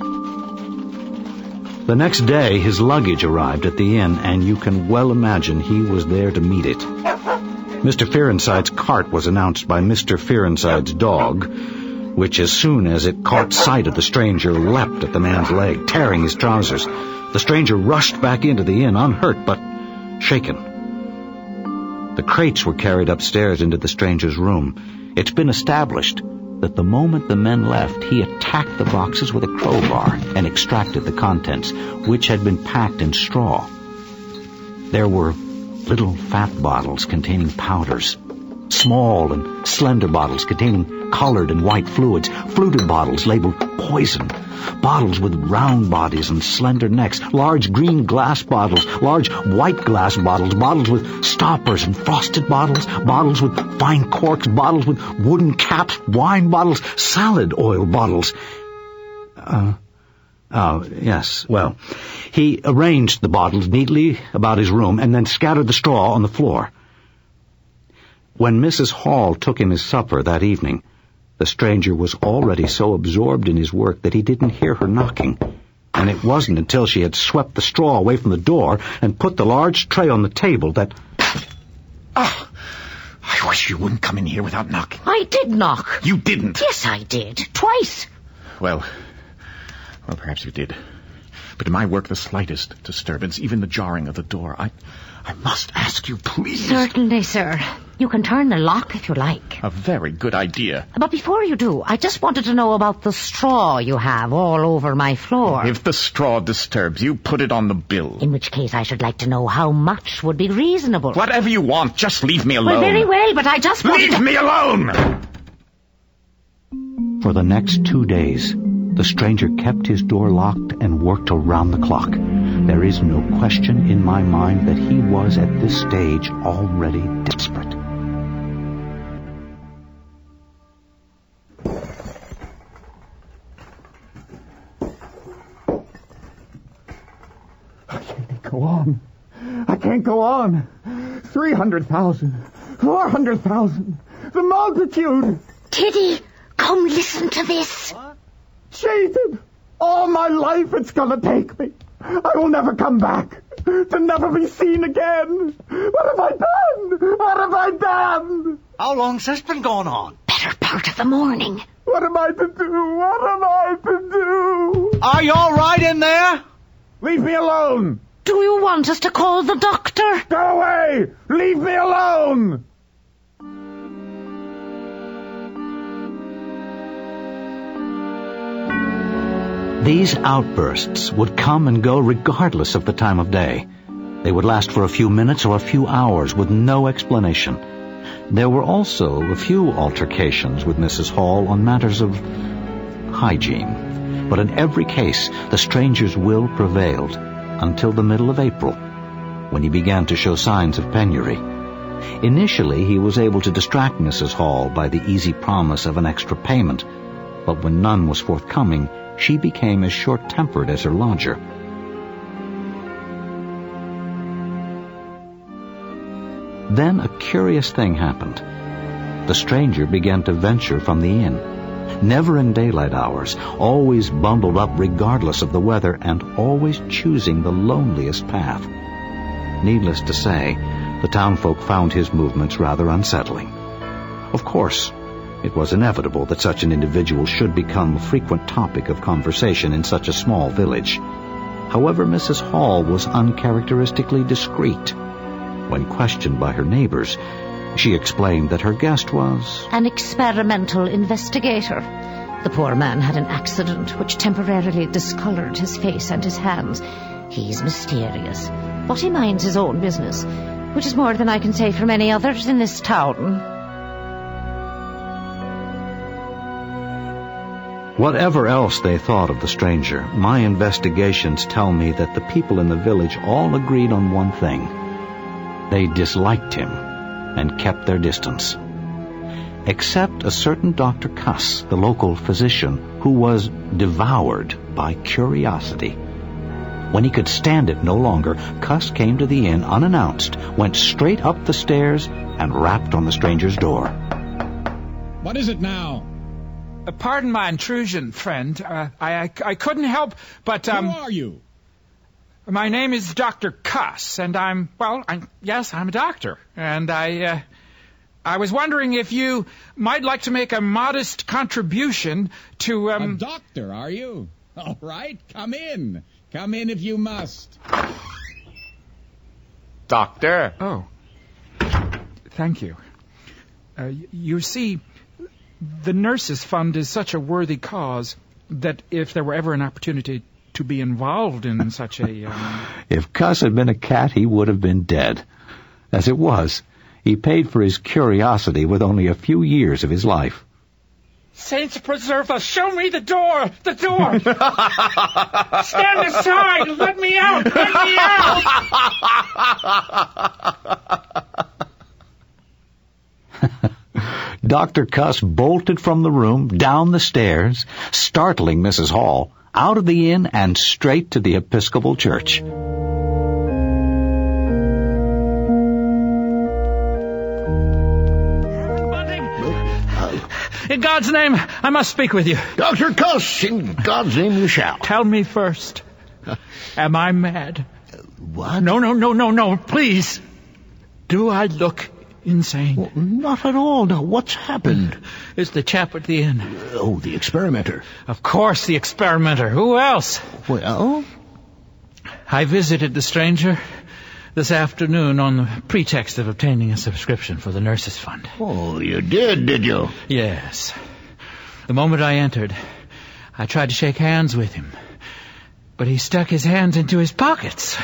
Speaker 8: The next day, his luggage arrived at the inn, and you can well imagine he was there to meet it. Mr. Fearenside's cart was announced by Mr. Fearenside's dog, which as soon as it caught sight of the stranger leapt at the man's leg, tearing his trousers. The stranger rushed back into the inn, unhurt but shaken. The crates were carried upstairs into the stranger's room. It's been established that the moment the men left, he attacked the boxes with a crowbar and extracted the contents, which had been packed in straw. There were little fat bottles containing powders, small and slender bottles containing colored and white fluids, fluted bottles labeled poison, bottles with round bodies and slender necks, large green glass bottles, large white glass bottles, bottles with stoppers and frosted bottles, bottles with fine corks, bottles with wooden caps, wine bottles, salad oil bottles. Yes. Well, he arranged the bottles neatly about his room and then scattered the straw on the floor. When Mrs. Hall took him his supper that evening, the stranger was already so absorbed in his work that he didn't hear her knocking, and it wasn't until she had swept the straw away from the door and put the large tray on the table that...
Speaker 11: Ah! I wish you wouldn't come in here without knocking.
Speaker 14: I did knock.
Speaker 11: You didn't.
Speaker 14: Yes, I did. Twice.
Speaker 11: Well, perhaps you did. But in my work, the slightest disturbance, even the jarring of the door, I must ask you, please.
Speaker 14: Certainly, sir. You can turn the lock if you like.
Speaker 11: A very good idea.
Speaker 14: But before you do, I just wanted to know about the straw you have all over my floor.
Speaker 11: If the straw disturbs you, put it on the bill.
Speaker 14: In which case, I should like to know how much would be reasonable.
Speaker 11: Whatever you want, just leave me alone.
Speaker 14: Well, very well, but I just wanted
Speaker 11: Leave me alone!
Speaker 8: For the next 2 days, the stranger kept his door locked and worked around the clock. There is no question in my mind that he was at this stage already desperate.
Speaker 9: Go on. I can't go on. 300,000, 400,000, the multitude.
Speaker 14: Tiddy, come listen to this.
Speaker 9: What? Cheated. All my life it's gonna take me. I will never come back. To never be seen again. What have I done? What have I done?
Speaker 5: How long's this been going on?
Speaker 14: Better part of the morning.
Speaker 9: What am I to do? What am I to do?
Speaker 5: Are you all right in there?
Speaker 9: Leave me alone.
Speaker 14: Do you want us to call the doctor?
Speaker 9: Go away! Leave me alone!
Speaker 8: These outbursts would come and go regardless of the time of day. They would last for a few minutes or a few hours with no explanation. There were also a few altercations with Mrs. Hall on matters of hygiene. But in every case, the stranger's will prevailed until the middle of April, when he began to show signs of penury. Initially, he was able to distract Mrs. Hall by the easy promise of an extra payment, but when none was forthcoming, she became as short-tempered as her lodger. Then a curious thing happened. The stranger began to venture from the inn, never in daylight hours, always bundled up regardless of the weather, and always choosing the loneliest path. Needless to say, the townfolk found his movements rather unsettling. Of course, it was inevitable that such an individual should become a frequent topic of conversation in such a small village. However, Mrs. Hall was uncharacteristically discreet. When questioned by her neighbors, she explained that her guest was
Speaker 14: an experimental investigator. The poor man had an accident which temporarily discolored his face and his hands. He's mysterious, but he minds his own business, which is more than I can say for many others in this town.
Speaker 8: Whatever else they thought of the stranger, my investigations tell me that the people in the village all agreed on one thing. They disliked him and kept their distance. Except a certain Dr. Cuss, the local physician, who was devoured by curiosity. When he could stand it no longer, Cuss came to the inn unannounced, went straight up the stairs, and rapped on the stranger's door.
Speaker 15: What is it now?
Speaker 16: Pardon my intrusion, friend. I couldn't help but...
Speaker 15: Who are you?
Speaker 16: My name is Dr. Cuss, and I'm a doctor. And I was wondering if you might like to make a modest contribution to...
Speaker 15: A doctor, are you? All right, come in. Come in if you must.
Speaker 13: Doctor.
Speaker 16: Oh. Thank you. You see, the Nurses' Fund is such a worthy cause that if there were ever an opportunity to be involved in such a...
Speaker 8: If Cuss had been a cat, he would have been dead. As it was, he paid for his curiosity with only a few years of his life.
Speaker 16: Saints preserve us! Show me the door! The door! Stand aside! Let me out! Let me out!
Speaker 8: Dr. Cuss bolted from the room, down the stairs, startling Mrs. Hall, out of the inn and straight to the Episcopal Church.
Speaker 16: In God's name, I must speak with you.
Speaker 11: Dr. Cuss, in God's name you shall.
Speaker 16: Tell me first, am I mad?
Speaker 11: What?
Speaker 16: No, please. Do I look insane?
Speaker 11: Well, not at all. Now, what's happened?
Speaker 16: It's the chap at the inn.
Speaker 11: Oh, the experimenter.
Speaker 16: Of course, the experimenter. Who else?
Speaker 11: Well?
Speaker 16: I visited the stranger this afternoon on the pretext of obtaining a subscription for the Nurses' Fund.
Speaker 11: Oh, you did you?
Speaker 16: Yes. The moment I entered, I tried to shake hands with him, but he stuck his hands into his pockets.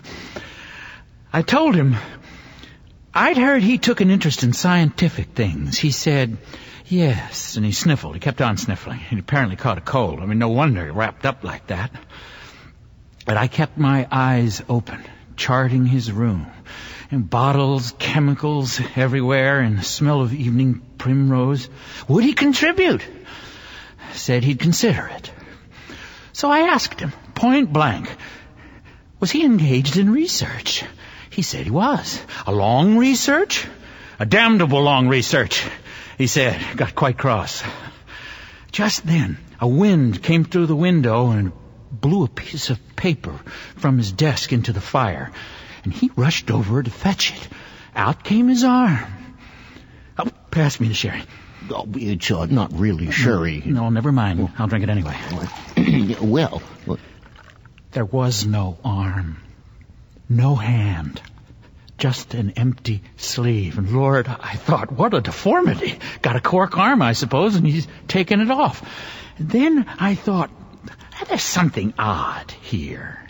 Speaker 16: I told him I'd heard he took an interest in scientific things. He said, yes, and he sniffled. He kept on sniffling. He apparently caught a cold. I mean, no wonder he wrapped up like that. But I kept my eyes open, charting his room, and bottles, chemicals everywhere, and the smell of evening primrose. Would he contribute? Said he'd consider it. So I asked him, point blank, was he engaged in research? He said he was. A long research? A damnable long research, he said. Got quite cross. Just then, a wind came through the window and blew a piece of paper from his desk into the fire, and he rushed over to fetch it. Out came his arm. Oh, pass me the sherry.
Speaker 11: Oh, it's not really sherry.
Speaker 16: No, never mind. I'll drink it anyway.
Speaker 11: Well,
Speaker 16: there was no arm, no hand, just an empty sleeve. And Lord, I thought, what a deformity. Got a cork arm, I suppose, and he's taken it off. And then I thought, there's something odd here.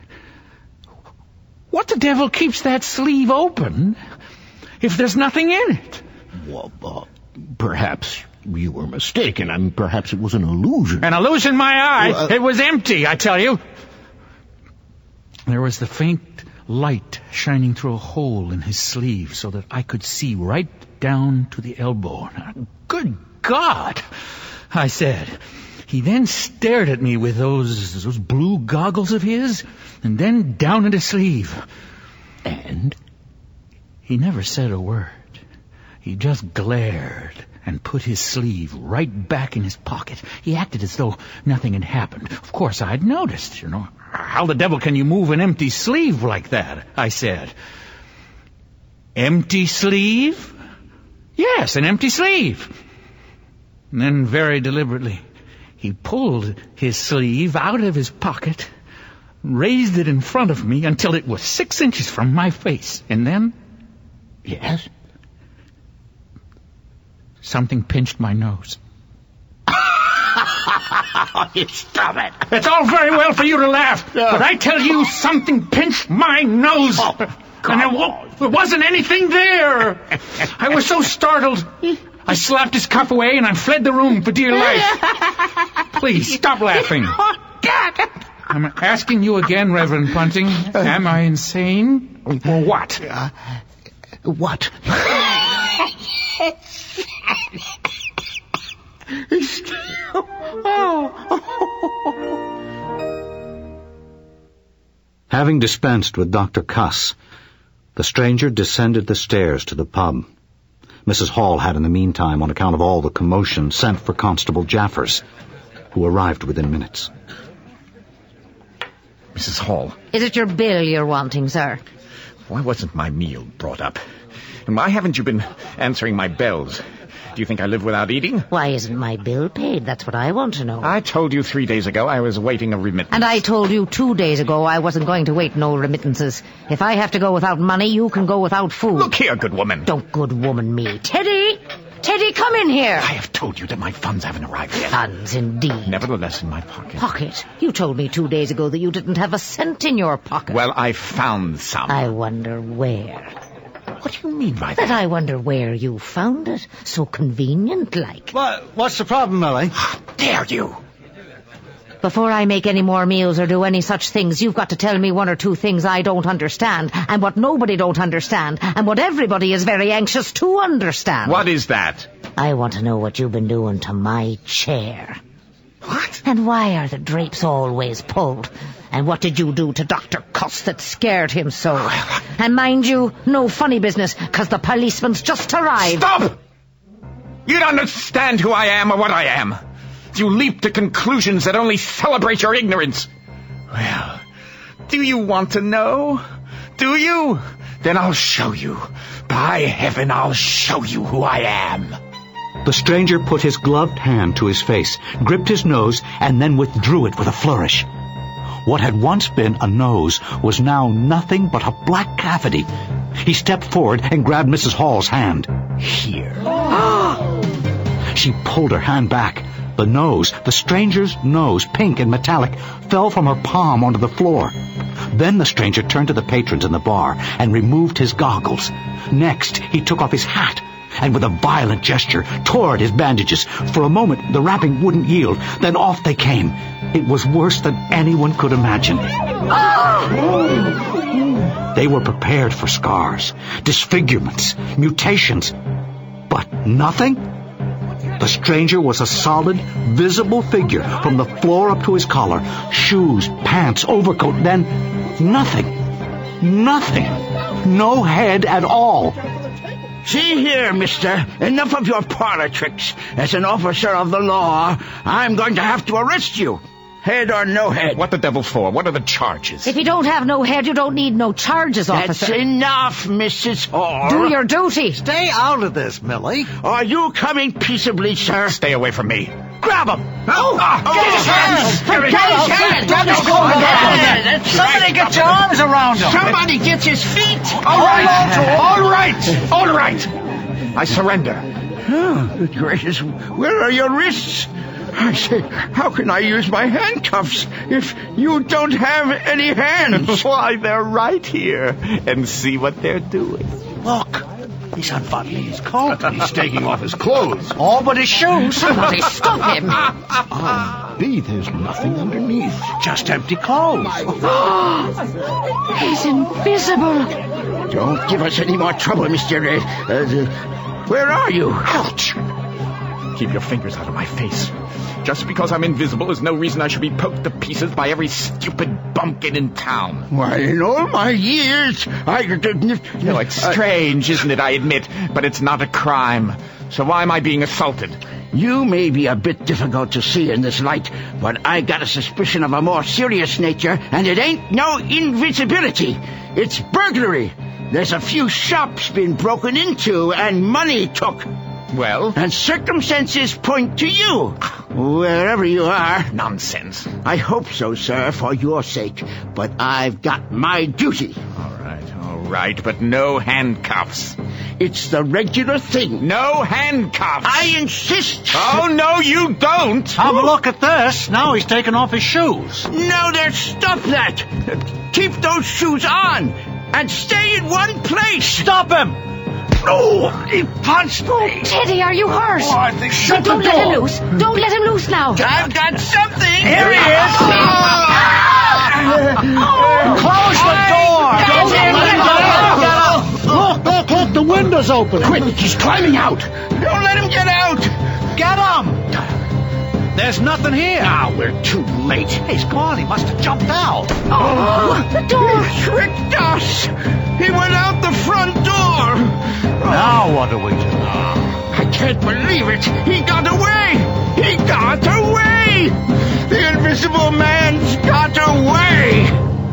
Speaker 16: What the devil keeps that sleeve open if there's nothing in it?
Speaker 11: Well, perhaps you were mistaken. I mean, perhaps it was an illusion.
Speaker 16: An illusion, my eye. It was empty, I tell you. There was the faint light shining through a hole in his sleeve so that I could see right down to the elbow. Good God, I said. He then stared at me with those blue goggles of his, and then down at his sleeve.
Speaker 11: And?
Speaker 16: He never said a word. He just glared and put his sleeve right back in his pocket. He acted as though nothing had happened. Of course, I'd noticed, How the devil can you move an empty sleeve like that? I said. Empty sleeve? Yes, an empty sleeve. And then very deliberately, he pulled his sleeve out of his pocket, raised it in front of me until it was 6 inches from my face. And then...
Speaker 11: Yes?
Speaker 16: Something pinched my nose.
Speaker 11: Stop it.
Speaker 16: It's all very well for you to laugh, but I tell you, something pinched my nose. And there wasn't anything there. I was so startled. I slapped his cuff away and I fled the room for dear life. Please, stop laughing. I'm asking you again, Reverend Bunting. Am I insane? Or what?
Speaker 11: What?
Speaker 8: Having dispensed with Dr. Cuss, the stranger descended the stairs to the pub. Mrs. Hall had in the meantime, on account of all the commotion, sent for Constable Jaffers, who arrived within minutes.
Speaker 10: Mrs. Hall.
Speaker 14: Is it your bill you're wanting, sir?
Speaker 10: Why wasn't my meal brought up? And why haven't you been answering my bells? Do you think I live without eating?
Speaker 14: Why isn't my bill paid? That's what I want to know.
Speaker 10: I told you 3 days ago I was awaiting a remittance.
Speaker 14: And I told you 2 days ago I wasn't going to wait no remittances. If I have to go without money, you can go without food.
Speaker 10: Look here, good woman.
Speaker 14: Don't good woman me. Teddy! Teddy, come in here.
Speaker 10: I have told you that my funds haven't arrived yet.
Speaker 14: Funds, indeed.
Speaker 10: Nevertheless, in my pocket.
Speaker 14: Pocket? You told me 2 days ago that you didn't have a cent in your pocket.
Speaker 10: Well, I found some.
Speaker 14: I wonder where.
Speaker 10: What do you mean by that?
Speaker 14: That I wonder where you found it. So convenient-like.
Speaker 8: What's the problem, Millie?
Speaker 10: How dare you?
Speaker 14: Before I make any more meals or do any such things, you've got to tell me one or two things I don't understand, and what nobody don't understand, and what everybody is very anxious to understand.
Speaker 13: What is that?
Speaker 14: I want to know what you've been doing to my chair.
Speaker 13: What?
Speaker 14: And why are the drapes always pulled? And what did you do to Dr. Cuss that scared him so? And mind you, no funny business, 'cause the policeman's just arrived.
Speaker 13: Stop! You don't understand who I am or what I am. You leap to conclusions that only celebrate your ignorance. Well, do you want to know? Do you? Then I'll show you. By heaven, I'll show you who I am.
Speaker 8: The stranger put his gloved hand to his face, gripped his nose, and then withdrew it with a flourish. What had once been a nose was now nothing but a black cavity. He stepped forward and grabbed Mrs. Hall's hand. Here. She pulled her hand back. The nose, the stranger's nose, pink and metallic, fell from her palm onto the floor. Then the stranger turned to the patrons in the bar and removed his goggles. Next, he took off his hat and with a violent gesture tore at his bandages. For a moment, the wrapping wouldn't yield. Then off they came. It was worse than anyone could imagine. They were prepared for scars, disfigurements, mutations. But nothing? The stranger was a solid, visible figure from the floor up to his collar. Shoes, pants, overcoat, then nothing. Nothing. No head at all.
Speaker 4: See here, mister. Enough of your parlor tricks. As an officer of the law, I'm going to have to arrest you. Head or no head.
Speaker 13: What the devil for? What are the charges?
Speaker 14: If you don't have no head, you don't need no charges, officer.
Speaker 4: That's enough, Mrs. Hall.
Speaker 14: Do your duty.
Speaker 17: Stay out of this, Millie.
Speaker 4: Are you coming peaceably, sir?
Speaker 13: Stay away from me.
Speaker 17: Grab him!
Speaker 4: Get his hands! Get his hands!
Speaker 17: Somebody get your arms around him!
Speaker 4: Somebody gets his feet!
Speaker 13: All right! I surrender.
Speaker 4: Oh, good gracious, where are your wrists? I say, how can I use my handcuffs if you don't have any hands?
Speaker 13: Why, they're right here. And see what they're doing.
Speaker 17: Look, he's unbuttoning his coat.
Speaker 12: He's taking off his clothes.
Speaker 17: All but his shoes.
Speaker 14: Somebody stop him.
Speaker 12: There's nothing underneath.
Speaker 17: Just empty clothes.
Speaker 14: He's invisible.
Speaker 4: Don't give us any more trouble, Mr. Where are you?
Speaker 13: Ouch! Keep your fingers out of my face. Just because I'm invisible is no reason I should be poked to pieces by every stupid bumpkin in town.
Speaker 4: Why, in all my years,
Speaker 13: No, it's strange, isn't it? I admit, but it's not a crime. So why am I being assaulted?
Speaker 4: You may be a bit difficult to see in this light, but I got a suspicion of a more serious nature, and it ain't no invisibility. It's burglary. There's a few shops been broken into and money took.
Speaker 13: Well?
Speaker 4: And circumstances point to you, wherever you are.
Speaker 13: Nonsense.
Speaker 4: I hope so, sir, for your sake, but I've got my duty.
Speaker 13: All right, but no handcuffs.
Speaker 4: It's the regular thing.
Speaker 13: No handcuffs!
Speaker 4: I insist!
Speaker 13: Oh, no, you don't!
Speaker 17: Have a look at this. Now he's taken off his shoes.
Speaker 4: No, there, stop that! Keep those shoes on, and stay in one place!
Speaker 17: Stop him! No! He punched me!
Speaker 14: Teddy, are you hurt?
Speaker 17: Oh, I think shut the door!
Speaker 14: Don't let him loose! Don't let him loose now!
Speaker 4: I've got something!
Speaker 17: Here he is! Close the door!
Speaker 11: Look, the window's open.
Speaker 4: Quick, he's climbing out! Don't let him get out!
Speaker 17: Get him! There's nothing here.
Speaker 4: Now we're too late.
Speaker 17: He's gone. He must have jumped out.
Speaker 14: The door!
Speaker 4: He tricked us! He went out the front door!
Speaker 17: Now what do we do?
Speaker 4: I can't believe it! He got away! He got away! The invisible man's got away!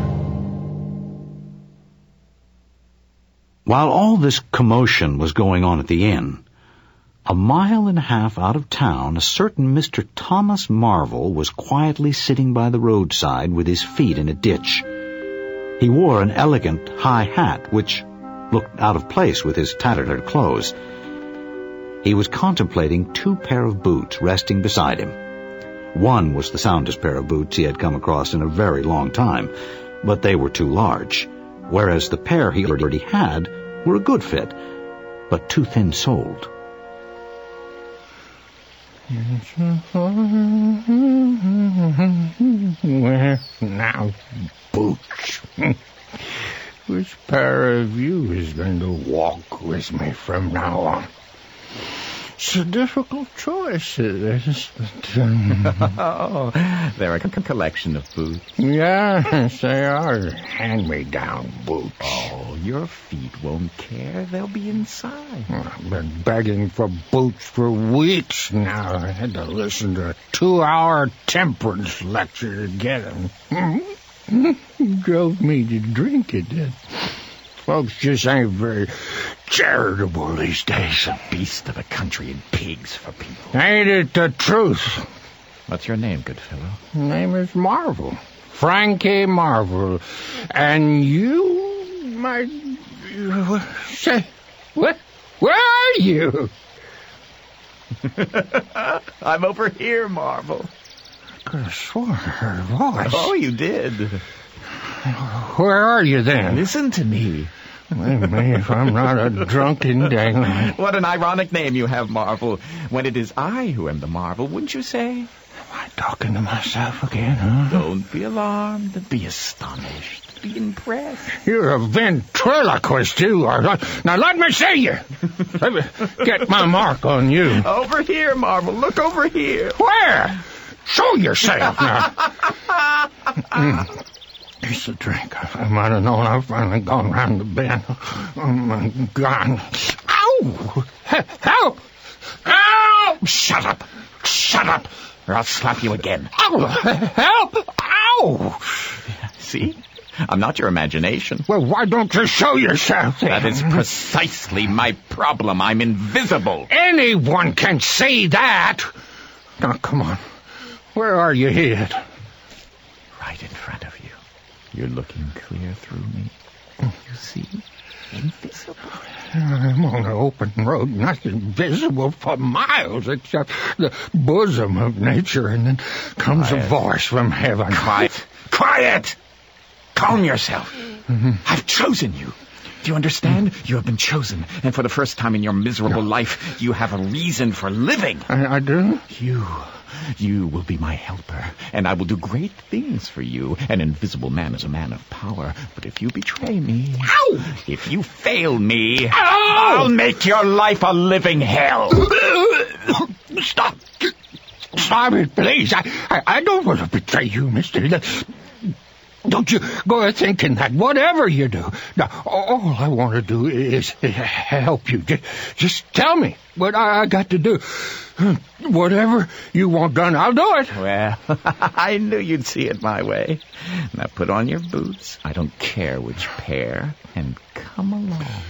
Speaker 8: While all this commotion was going on at the inn, a mile and a half out of town, a certain Mr. Thomas Marvel was quietly sitting by the roadside with his feet in a ditch. He wore an elegant high hat, which looked out of place with his tattered clothes. He was contemplating 2 pair of boots resting beside him. One was the soundest pair of boots he had come across in a very long time, but they were too large, whereas the pair he already had were a good fit, but too thin-soled.
Speaker 11: walk with me from now on. It's a difficult choice, this.
Speaker 10: Oh, they're a collection of boots.
Speaker 11: Yes, they are hand-me-down boots.
Speaker 10: Oh, your feet won't care. They'll be inside.
Speaker 11: I've been begging for boots for weeks now. I had to listen to a 2-hour temperance lecture to get them. Drove me to drink it. Folks just ain't very charitable these days.
Speaker 10: A beast of a country and pigs for people.
Speaker 11: Ain't it the truth?
Speaker 10: What's your name, good fellow?
Speaker 11: Name is Marvel. Frankie Marvel. And you, my... Say, what? Where are you?
Speaker 10: I'm over here, Marvel.
Speaker 11: I could have sworn I heard a voice.
Speaker 10: Oh, you did.
Speaker 11: Where are you then?
Speaker 10: Listen to me.
Speaker 11: Wait, me, if I'm not a drunken dangling.
Speaker 10: What an ironic name you have, Marvel, when it is I who am the Marvel, wouldn't you say?
Speaker 11: Am I talking to myself again, huh?
Speaker 10: Don't be alarmed. Be astonished. Be impressed.
Speaker 11: You're a ventriloquist, you are. Now let me see you. Let me get my mark on you.
Speaker 10: Over here, Marvel. Look over here.
Speaker 11: Where? Show yourself now. It's a drink. I might have known I've finally gone round the bend. Oh, my God. Ow! Help! Help!
Speaker 10: Shut up! Shut up! Or I'll slap you again.
Speaker 11: Ow! Help! Ow!
Speaker 10: See? I'm not your imagination.
Speaker 11: Well, why don't you show yourself then?
Speaker 10: That is precisely my problem. I'm invisible.
Speaker 11: Anyone can see that. Now, come on. Where are you hid?
Speaker 10: Right in front of you. You're looking clear through me. You see? Invisible.
Speaker 11: I'm on an open road, nothing visible for miles except the bosom of nature, and then comes a voice from heaven.
Speaker 10: Quiet. Quiet! Calm yourself. I've chosen you. Do you understand? You have been chosen, and for the first time in your miserable life, you have a reason for living.
Speaker 11: I do?
Speaker 10: You will be my helper, and I will do great things for you. An invisible man is a man of power, but if you betray me...
Speaker 11: Ow!
Speaker 10: If you fail me...
Speaker 11: Ow!
Speaker 10: I'll make your life a living hell.
Speaker 11: Stop it, please. I don't want to betray you, mister. Don't you go thinking that, whatever you do. Now, all I want to do is help you. Just tell me what I got to do. Whatever you want done, I'll do it.
Speaker 10: Well, I knew you'd see it my way. Now put on your boots. I don't care which pair. And come along.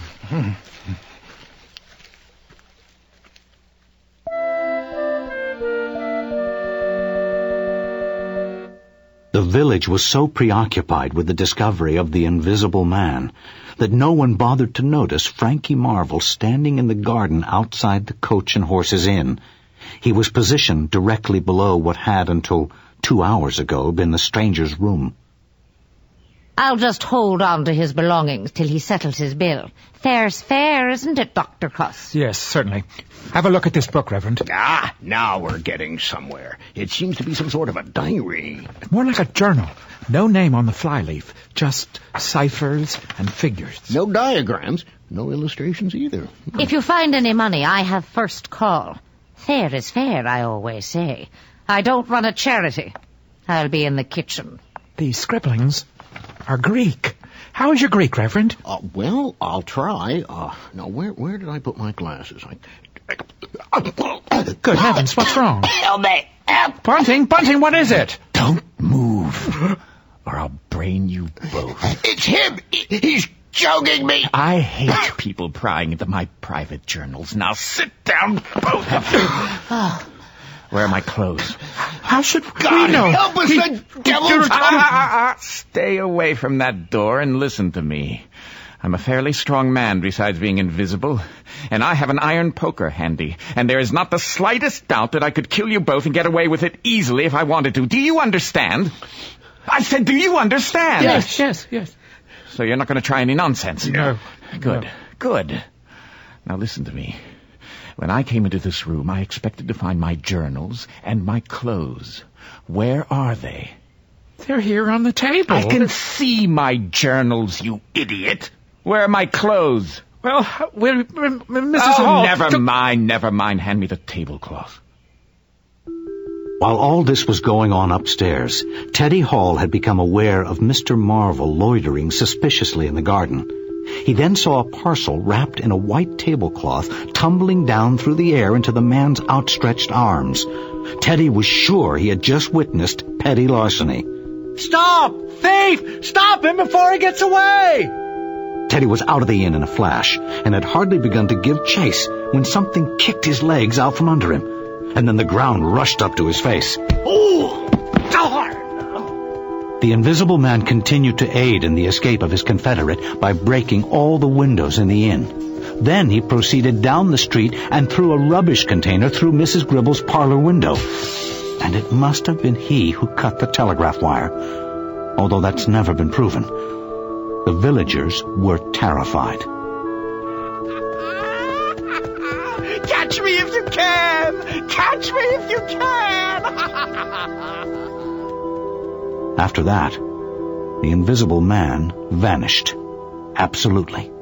Speaker 8: The village was so preoccupied with the discovery of the invisible man that no one bothered to notice Frankie Marvel standing in the garden outside the Coach and Horses Inn. He was positioned directly below what had until 2 hours ago been the stranger's room.
Speaker 14: I'll just hold on to his belongings till he settles his bill. Fair's fair, isn't it, Dr. Cuss?
Speaker 16: Yes, certainly. Have a look at this book, Reverend.
Speaker 11: Ah, now we're getting somewhere. It seems to be some sort of a diary.
Speaker 16: More like a journal. No name on the flyleaf. Just ciphers and figures.
Speaker 11: No diagrams. No illustrations either.
Speaker 14: If you find any money, I have first call. Fair is fair, I always say. I don't run a charity. I'll be in the kitchen.
Speaker 16: These scribblings are Greek. How is your Greek, Reverend?
Speaker 11: Well, I'll try. Now, where did I put my glasses?
Speaker 16: Good heavens, what's wrong?
Speaker 11: Help me! Help!
Speaker 16: Bunting, what is it?
Speaker 10: Don't move, or I'll brain you both.
Speaker 11: It's him! He's choking me!
Speaker 10: I hate people prying into my private journals. Now sit down, both of you. Where are my clothes?
Speaker 16: How should
Speaker 11: God
Speaker 16: we know?
Speaker 11: Help us, the devil's...
Speaker 10: Stay away from that door and listen to me. I'm a fairly strong man besides being invisible, and I have an iron poker handy, and there is not the slightest doubt that I could kill you both and get away with it easily if I wanted to. Do you understand? I said, do you understand?
Speaker 16: Yes.
Speaker 10: So you're not going to try any nonsense?
Speaker 16: No.
Speaker 10: Good. Now listen to me. When I came into this room, I expected to find my journals and my clothes. Where are they?
Speaker 16: They're here on the table.
Speaker 10: I can see my journals, you idiot. Where are my clothes?
Speaker 16: Well, Mrs. Hall...
Speaker 13: Never mind. Hand me the tablecloth.
Speaker 8: While all this was going on upstairs, Teddy Hall had become aware of Mr. Marvel loitering suspiciously in the garden. He then saw a parcel wrapped in a white tablecloth tumbling down through the air into the man's outstretched arms. Teddy was sure he had just witnessed petty larceny.
Speaker 17: Stop! Thief! Stop him before he gets away!
Speaker 8: Teddy was out of the inn in a flash and had hardly begun to give chase when something kicked his legs out from under him. And then the ground rushed up to his face.
Speaker 17: Ooh!
Speaker 8: The Invisible Man continued to aid in the escape of his confederate by breaking all the windows in the inn. Then he proceeded down the street and threw a rubbish container through Mrs. Gribble's parlor window. And it must have been he who cut the telegraph wire, although that's never been proven. The villagers were terrified.
Speaker 13: Catch me if you can! Catch me if you can!
Speaker 8: After that, the Invisible Man vanished. Absolutely.